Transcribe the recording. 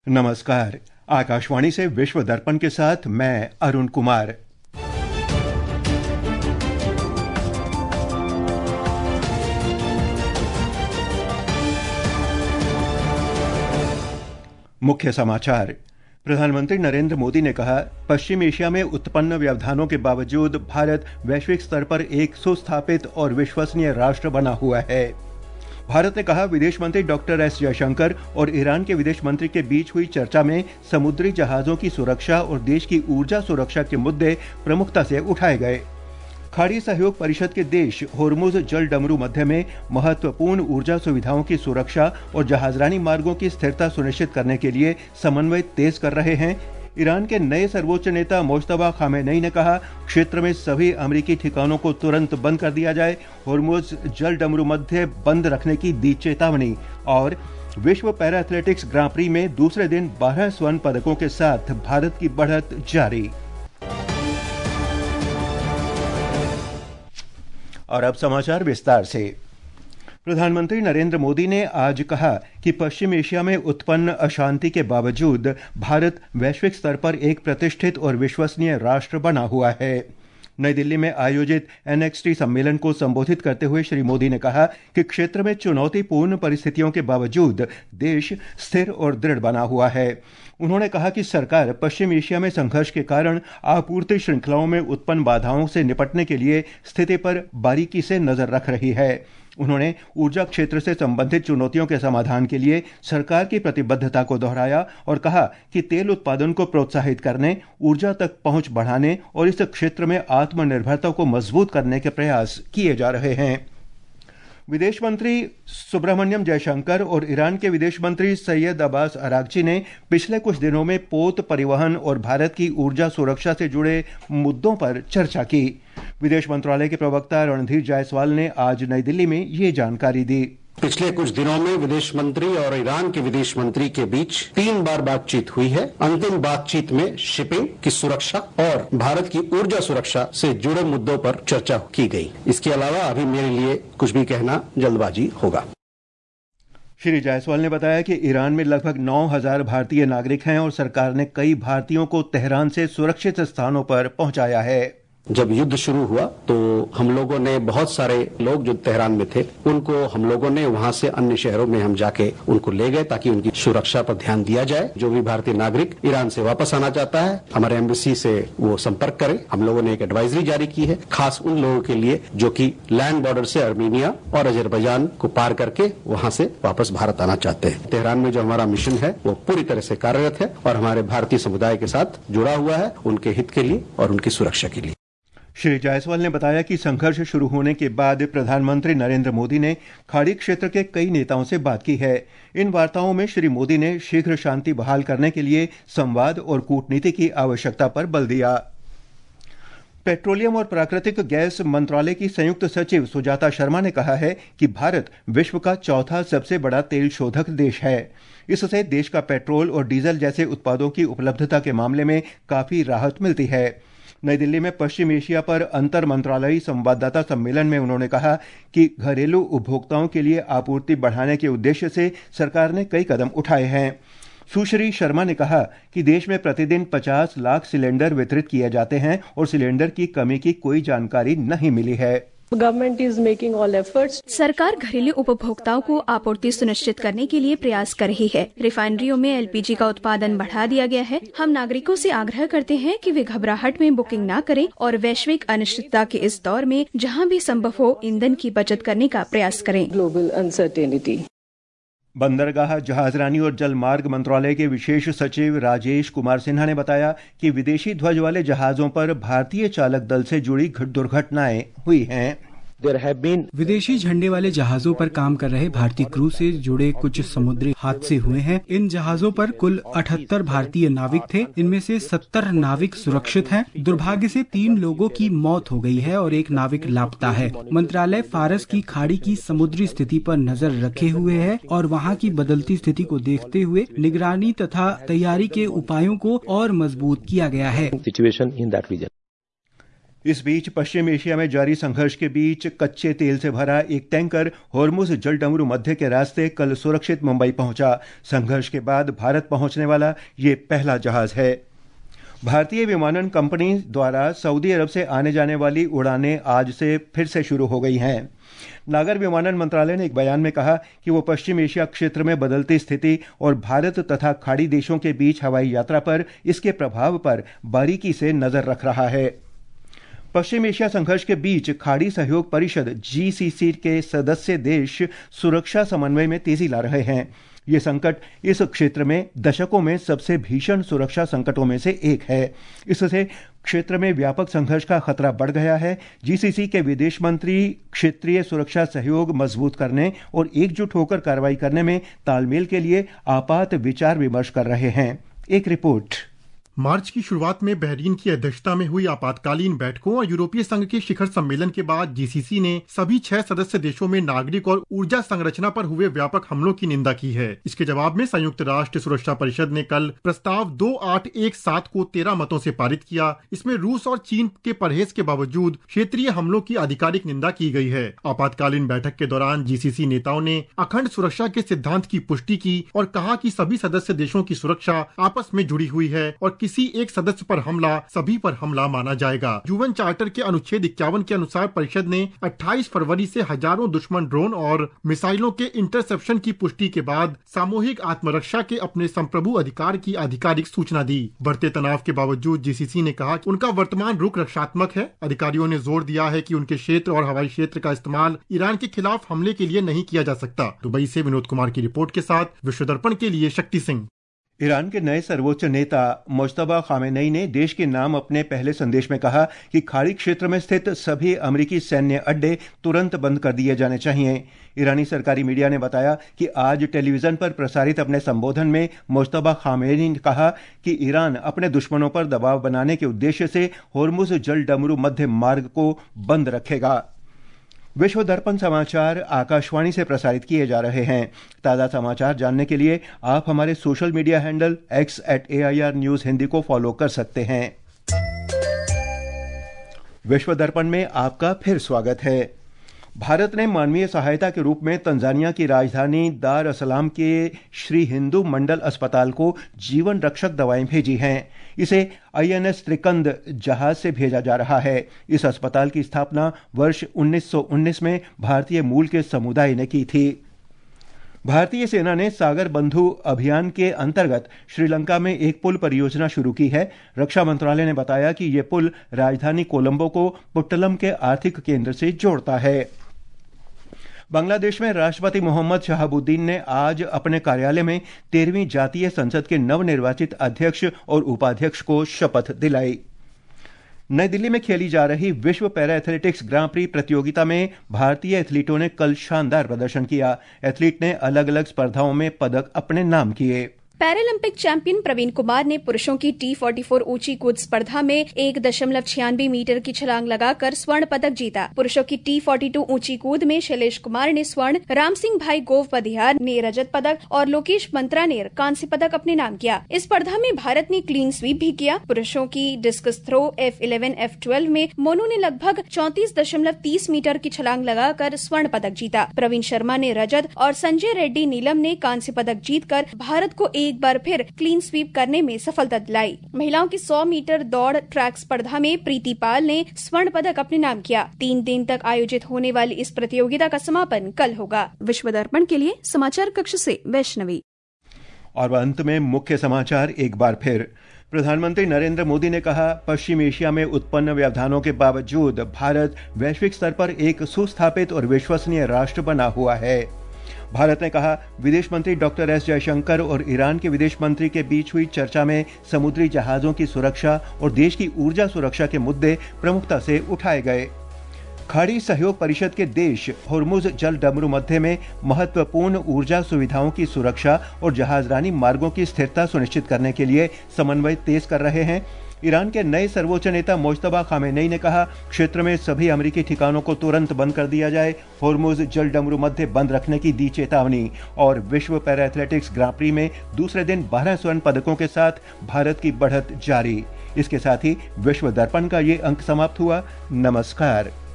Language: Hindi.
नमस्कार। आकाशवाणी से विश्व दर्पण के साथ मैं अरुण कुमार। मुख्य समाचार। प्रधानमंत्री नरेंद्र मोदी ने कहा, पश्चिम एशिया में उत्पन्न व्यवधानों के बावजूद भारत वैश्विक स्तर पर एक सुस्थापित और विश्वसनीय राष्ट्र बना हुआ है। भारत ने कहा, विदेश मंत्री डॉक्टर एस जयशंकर और ईरान के विदेश मंत्री के बीच हुई चर्चा में समुद्री जहाजों की सुरक्षा और देश की ऊर्जा सुरक्षा के मुद्दे प्रमुखता से उठाए गए। खाड़ी सहयोग परिषद के देश होर्मुज जल डमरू मध्य में महत्वपूर्ण ऊर्जा सुविधाओं की सुरक्षा और जहाजरानी मार्गों की स्थिरता सुनिश्चित करने के लिए समन्वय तेज कर रहे हैं। ईरान के नए सर्वोच्च नेता मोज्तबा खामेनेई ने कहा, क्षेत्र में सभी अमेरिकी ठिकानों को तुरंत बंद कर दिया जाए। होर्मुज जल डमरू मध्य बंद रखने की दी चेतावनी। और विश्व पैरा एथलेटिक्स ग्रां प्री में दूसरे दिन 12 स्वर्ण पदकों के साथ भारत की बढ़त जारी। और अब समाचार विस्तार से। प्रधानमंत्री नरेंद्र मोदी ने आज कहा कि पश्चिम एशिया में उत्पन्न अशांति के बावजूद भारत वैश्विक स्तर पर एक प्रतिष्ठित और विश्वसनीय राष्ट्र बना हुआ है। नई दिल्ली में आयोजित NXT सम्मेलन को संबोधित करते हुए श्री मोदी ने कहा कि क्षेत्र में चुनौतीपूर्ण परिस्थितियों के बावजूद देश स्थिर और दृढ़ बना हुआ है। उन्होंने कहा कि सरकार पश्चिम एशिया में संघर्ष के कारण आपूर्ति श्रृंखलाओं में उत्पन्न बाधाओं से निपटने के लिए स्थिति पर बारीकी से नजर रख रही है। उन्होंने ऊर्जा क्षेत्र से संबंधित चुनौतियों के समाधान के लिए सरकार की प्रतिबद्धता को दोहराया और कहा कि तेल उत्पादन को प्रोत्साहित करने, ऊर्जा तक पहुंच बढ़ाने और इस क्षेत्र में आत्मनिर्भरता को मजबूत करने के प्रयास किए जा रहे हैं। विदेश मंत्री सुब्रमण्यम जयशंकर और ईरान के विदेश मंत्री सैयद अब्बास अरागची ने पिछले कुछ दिनों में पोत परिवहन और भारत की ऊर्जा सुरक्षा से जुड़े मुद्दों पर चर्चा की। विदेश मंत्रालय के प्रवक्ता रणधीर जायसवाल ने आज नई दिल्ली में ये जानकारी दी। पिछले कुछ दिनों में विदेश मंत्री और ईरान के विदेश मंत्री के बीच 3 बार बातचीत हुई है। अंतिम बातचीत में शिपिंग की सुरक्षा और भारत की ऊर्जा सुरक्षा से जुड़े मुद्दों पर चर्चा की गई। इसके अलावा अभी मेरे लिए कुछ भी कहना जल्दबाजी होगा। श्री जायसवाल ने बताया कि ईरान में लगभग 9,000 भारतीय नागरिक हैं और सरकार ने कई भारतीयों को तेहरान से सुरक्षित स्थानों पर पहुंचाया है। जब युद्ध शुरू हुआ तो हम लोगों ने बहुत सारे लोग जो तेहरान में थे उनको हम लोगों ने वहां से अन्य शहरों में हम जाके उनको ले गए ताकि उनकी सुरक्षा पर ध्यान दिया जाए। जो भी भारतीय नागरिक ईरान से वापस आना चाहता है हमारे एम्बेसी से वो संपर्क करे। हम लोगों ने एक एडवाइजरी जारी की है खास उन लोगों के लिए जो कि लैंड बॉर्डर से अर्मीनिया और अजरबैजान को पार करके वहां से वापस भारत आना चाहते हैं। तेहरान में जो हमारा मिशन है वो पूरी तरह से कार्यरत है और हमारे भारतीय समुदाय के साथ जुड़ा हुआ है, उनके हित के लिए और उनकी सुरक्षा के लिए। श्री जायसवाल ने बताया कि संघर्ष शुरू होने के बाद प्रधानमंत्री नरेंद्र मोदी ने खाड़ी क्षेत्र के कई नेताओं से बात की है। इन वार्ताओं में श्री मोदी ने शीघ्र शांति बहाल करने के लिए संवाद और कूटनीति की आवश्यकता पर बल दिया। पेट्रोलियम और प्राकृतिक गैस मंत्रालय की संयुक्त सचिव सुजाता शर्मा ने कहा है कि भारत विश्व का चौथा सबसे बड़ा तेल शोधक देश है। इससे देश का पेट्रोल और डीजल जैसे उत्पादों की उपलब्धता के मामले में काफी राहत मिलती है। नई दिल्ली में पश्चिम एशिया पर अंतर मंत्रालयी संवाददाता सम्मेलन में उन्होंने कहा कि घरेलू उपभोक्ताओं के लिए आपूर्ति बढ़ाने के उद्देश्य से सरकार ने कई कदम उठाए हैं। सुश्री शर्मा ने कहा कि देश में प्रतिदिन 50 लाख सिलेंडर वितरित किए जाते हैं और सिलेंडर की कमी की कोई जानकारी नहीं मिली है। Government is making all efforts. सरकार घरेलू उपभोक्ताओं को आपूर्ति सुनिश्चित करने के लिए प्रयास कर रही है। रिफाइनरियों में LPG का उत्पादन बढ़ा दिया गया है। हम नागरिकों से आग्रह करते हैं कि वे घबराहट में बुकिंग न करें और वैश्विक अनिश्चितता के इस दौर में जहां भी संभव हो ईंधन की बचत करने का प्रयास करें। Global uncertainty. बंदरगाह, जहाजरानी और जलमार्ग मंत्रालय के विशेष सचिव राजेश कुमार सिन्हा ने बताया कि विदेशी ध्वज वाले जहाजों पर भारतीय चालक दल से जुड़ी दुर्घटनाएं हुई हैं। विदेशी झंडे वाले जहाजों पर काम कर रहे भारतीय क्रू से जुड़े कुछ समुद्री हादसे हुए हैं। इन जहाजों पर कुल 78 भारतीय नाविक थे। इनमें से 70 नाविक सुरक्षित हैं। दुर्भाग्य से 3 लोगों की मौत हो गई है और एक नाविक लापता है। मंत्रालय फारस की खाड़ी की समुद्री स्थिति पर नजर रखे हुए है और वहां की बदलती स्थिति को देखते हुए निगरानी तथा तैयारी के उपायों को और मजबूत किया गया है। इस बीच पश्चिम एशिया में जारी संघर्ष के बीच कच्चे तेल से भरा एक टैंकर होर्मुज जलडमरू मध्य के रास्ते कल सुरक्षित मुंबई पहुंचा। संघर्ष के बाद भारत पहुंचने वाला ये पहला जहाज है। भारतीय विमानन कंपनी द्वारा सऊदी अरब से आने जाने वाली उड़ानें आज से फिर से शुरू हो गई हैं। नागर विमानन मंत्रालय ने एक बयान में कहा कि वो पश्चिम एशिया क्षेत्र में बदलती स्थिति और भारत तथा खाड़ी देशों के बीच हवाई यात्रा पर इसके प्रभाव पर बारीकी से नजर रख रहा है। पश्चिम एशिया संघर्ष के बीच खाड़ी सहयोग परिषद GCC के सदस्य देश सुरक्षा समन्वय में तेजी ला रहे हैं। ये संकट इस क्षेत्र में दशकों में सबसे भीषण सुरक्षा संकटों में से एक है। इससे क्षेत्र में व्यापक संघर्ष का खतरा बढ़ गया है। GCC के विदेश मंत्री क्षेत्रीय सुरक्षा सहयोग मजबूत करने और एकजुट होकर कार्रवाई करने में तालमेल के लिए आपात विचार विमर्श कर रहे हैं। एक रिपोर्ट। मार्च की शुरुआत में बहरीन की अध्यक्षता में हुई आपातकालीन बैठकों और यूरोपीय संघ के शिखर सम्मेलन के बाद GCC ने सभी 6 सदस्य देशों में नागरिक और ऊर्जा संरचना पर हुए व्यापक हमलों की निंदा की है। इसके जवाब में संयुक्त राष्ट्र सुरक्षा परिषद ने कल प्रस्ताव 2817 को 13 मतों से पारित किया। इसमें रूस और चीन के परहेज के बावजूद क्षेत्रीय हमलों की आधिकारिक निंदा की गई है। आपातकालीन बैठक के दौरान GCC नेताओं ने अखंड सुरक्षा के सिद्धांत की पुष्टि की और कहा कि सभी सदस्य देशों की सुरक्षा आपस में जुड़ी हुई है और किसी एक सदस्य पर हमला सभी पर हमला माना जाएगा। UN चार्टर के अनुच्छेद 51 के अनुसार परिषद ने 28 फरवरी से हजारों दुश्मन ड्रोन और मिसाइलों के इंटरसेप्शन की पुष्टि के बाद सामूहिक आत्मरक्षा के अपने संप्रभु अधिकार की आधिकारिक सूचना दी। बढ़ते तनाव के बावजूद GCC ने कहा कि उनका वर्तमान रुख रक्षात्मक है। अधिकारियों ने जोर दिया है कि उनके क्षेत्र और हवाई क्षेत्र का इस्तेमाल ईरान के खिलाफ हमले के लिए नहीं किया जा सकता। दुबई से विनोद कुमार की रिपोर्ट के साथ विश्व दर्पण के लिए शक्ति सिंह। ईरान के नए सर्वोच्च नेता मुज्तबा खामेनेई ने देश के नाम अपने पहले संदेश में कहा कि खाड़ी क्षेत्र में स्थित सभी अमेरिकी सैन्य अड्डे तुरंत बंद कर दिए जाने चाहिए। ईरानी सरकारी मीडिया ने बताया कि आज टेलीविजन पर प्रसारित अपने संबोधन में मुज्तबा खामेनेई ने कहा कि ईरान अपने दुश्मनों पर दबाव बनाने के उद्देश्य से होर्मुज जलडमरू मध्य मार्ग को बंद रखेगा। विश्व दर्पण समाचार आकाशवाणी से प्रसारित किए जा रहे हैं। ताज़ा समाचार जानने के लिए आप हमारे social media handle x@AIR News Hindi को फॉलो कर सकते हैं। विश्व दर्पण में आपका फिर स्वागत है। भारत ने मानवीय सहायता के रूप में तंजानिया की राजधानी दार असलाम के श्री हिंदू मंडल अस्पताल को जीवन रक्षक दवाएं भेजी हैं। इसे INS त्रिकंद जहाज से भेजा जा रहा है। इस अस्पताल की स्थापना वर्ष 1919 में भारतीय मूल के समुदाय ने की थी। भारतीय सेना ने सागर बंधु अभियान के अंतर्गत श्रीलंका में एक पुल परियोजना शुरू की है। रक्षा मंत्रालय ने बताया कि यह पुल राजधानी कोलंबो को पुट्टलम के आर्थिक केंद्र से जोड़ता है। बांग्लादेश में राष्ट्रपति मोहम्मद शहाबुद्दीन ने आज अपने कार्यालय में 13वीं जातीय संसद के नवनिर्वाचित अध्यक्ष और उपाध्यक्ष को शपथ दिलाई। नई दिल्ली में खेली जा रही विश्व पैरा एथलेटिक्स ग्रां प्री प्रतियोगिता में भारतीय एथलीटों ने कल शानदार प्रदर्शन किया। एथलीट ने अलग अलग स्पर्धाओं में पदक अपने नाम किए। पैरालंपिक चैंपियन प्रवीण कुमार ने पुरुषों की T44 ऊंची कूद स्पर्धा में 1.96 मीटर की छलांग लगाकर स्वर्ण पदक जीता। पुरुषों की T42 ऊंची कूद में शैलेश कुमार ने स्वर्ण, राम सिंह भाई गोव पदियार ने रजत पदक और लोकेश मंत्रा ने कांस्य पदक अपने नाम किया। इस स्पर्धा में भारत ने क्लीन स्वीप भी किया। पुरुषों की डिस्कस थ्रो F11 F12 में मोनू ने लगभग 34.30 मीटर की छलांग लगाकर स्वर्ण पदक जीता। प्रवीण शर्मा ने रजत और संजय रेड्डी नीलम ने कांस्य पदक जीतकर भारत को एक बार फिर क्लीन स्वीप करने में सफलता दिलाई। महिलाओं की 100 मीटर दौड़ ट्रैक स्पर्धा में प्रीति पाल ने स्वर्ण पदक अपने नाम किया। 3 दिन तक आयोजित होने वाली इस प्रतियोगिता का समापन कल होगा। विश्व दर्पण के लिए समाचार कक्ष से वैष्णवी। और अंत में मुख्य समाचार एक बार फिर। प्रधानमंत्री नरेंद्र मोदी ने कहा, पश्चिम एशिया में उत्पन्न व्यवधानों के बावजूद भारत वैश्विक स्तर पर एक सुस्थापित और विश्वसनीय राष्ट्र बना हुआ है। भारत ने कहा, विदेश मंत्री डॉक्टर एस जयशंकर और ईरान के विदेश मंत्री के बीच हुई चर्चा में समुद्री जहाजों की सुरक्षा और देश की ऊर्जा सुरक्षा के मुद्दे प्रमुखता से उठाए गए। खाड़ी सहयोग परिषद के देश होर्मुज जलडमरू मध्य में महत्वपूर्ण ऊर्जा सुविधाओं की सुरक्षा और जहाजरानी मार्गों की स्थिरता सुनिश्चित करने के लिए समन्वय तेज कर रहे हैं। ईरान के नए सर्वोच्च नेता मुज्तबा खामेनेई ने कहा, क्षेत्र में सभी अमेरिकी ठिकानों को तुरंत बंद कर दिया जाए। होर्मुज जलडमरू मध्य बंद रखने की दी चेतावनी। और विश्व पैरा एथलेटिक्स ग्रां प्री में दूसरे दिन 12 स्वर्ण पदकों के साथ भारत की बढ़त जारी। इसके साथ ही विश्व दर्पण का ये अंक समाप्त हुआ। नमस्कार।